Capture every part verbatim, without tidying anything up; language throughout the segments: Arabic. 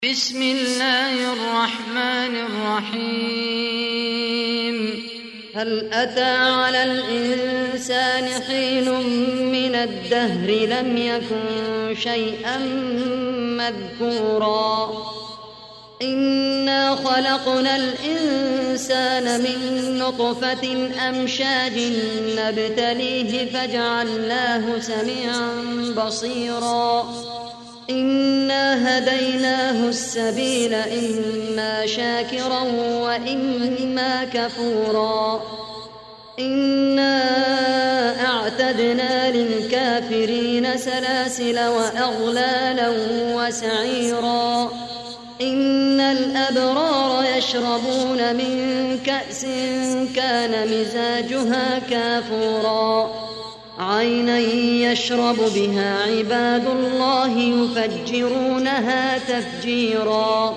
بسم الله الرحمن الرحيم. هل أتى على الإنسان حين من الدهر لم يكن شيئا مذكورا إنا خلقنا الإنسان من نطفة أمشاج نبتليه فجعلناه سميعا بصيرا إنا هديناه السبيل إما شاكرا وإما كفورا إنا أعتدنا للكافرين سلاسل وأغلالا وسعيرا إن الأبرار يشربون من كأس كان مزاجها كافورا عينا يشرب بها عباد الله يفجرونها تفجيرا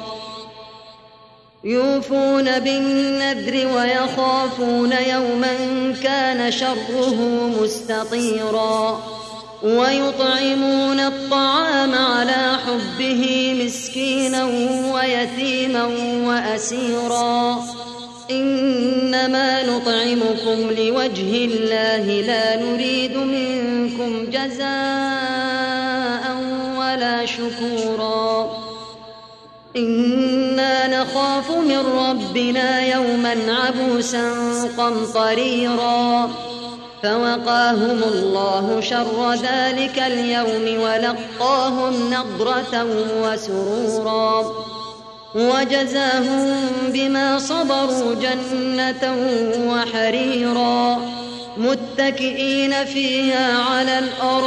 يوفون بالنذر ويخافون يوما كان شره مستطيرا ويطعمون الطعام على حبه مسكينا ويتيما وأسيرا إنما نطعمكم لوجه الله لا نريد منكم جزاء ولا شكورا إنا نخاف من ربنا يوما عبوسا قمطريرا فوقاهم الله شر ذلك اليوم ولقاهم نضرة وسرورا وجزاهم بما صبروا جنة وحريرا متكئين فيها على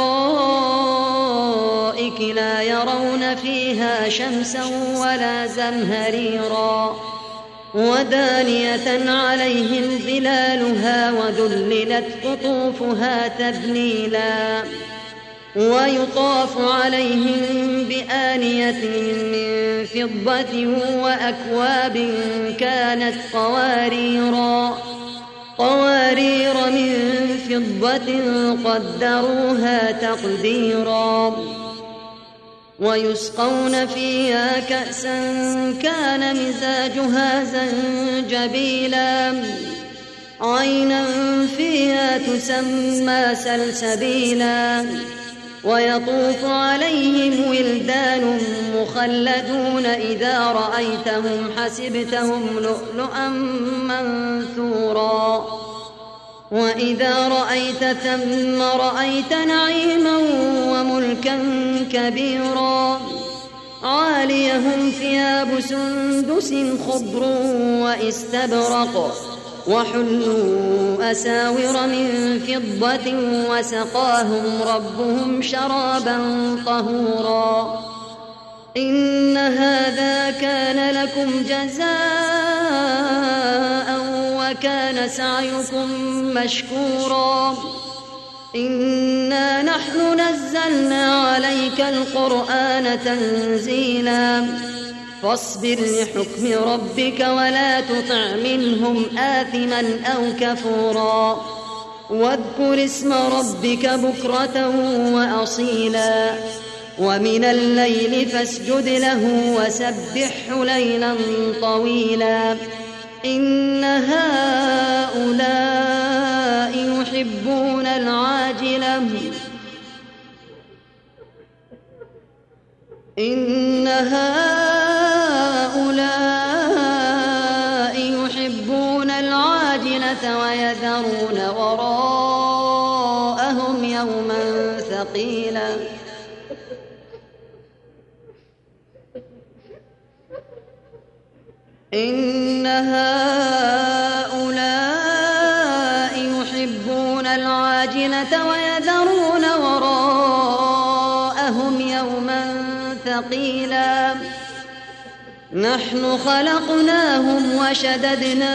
الأرائك لا يرون فيها شمسا ولا زمهريرا ودانية عليهم ظلالها وذللت قطوفها تذليلا ويطاف عليهم بآنية من فضة وأكواب كانت قواريرا قوارير من فضة قدروها تقديرا ويسقون فيها كأسا كان مزاجها زنجبيلا عينا فيها تسمى سلسبيلا ويطوف عليهم ولدان مخلدون إذا رأيتهم حسبتهم لؤلؤا منثورا وإذا رأيت ثم رأيت نعيما وملكا كبيرا عاليهم ثياب سندس خضر واستبرق وحلوا أساور من فضة وسقاهم ربهم شرابا طهورا إن هذا كان لكم جزاء وكان سعيكم مشكورا إنا نحن نزلنا عليك القرآن تنزيلا فاصبر لحكم ربك ولا تطع منهم آثما أو كفورا واذكر اسم ربك بكرة وأصيلا ومن الليل فاسجد له وسبحه ليلا طويلا إن هؤلاء يحبون العاجلة إن هؤلاء يحبون العاجلة ويذرون وراءهم يوما ثقيلا إن هؤلاء يحبون العاجلة ويذرون وراءهم يوما ثقيلا نحن خلقناهم وشددنا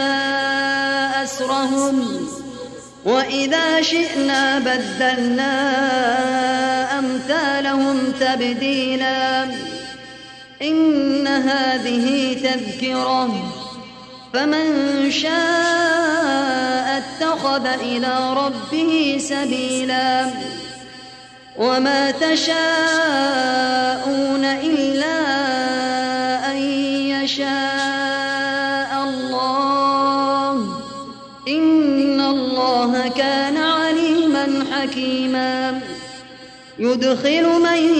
أسرهم وإذا شئنا بدلنا أمثالهم تبديلا إن هذه تذكرة فمن شاء اتخذ إلى ربه سبيلا وما تشاءون إلا الله كان عليما حكيما يدخل من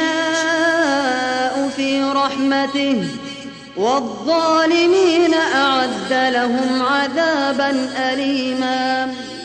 يشاء في رحمته والظالمين أعد لهم عذابا أليما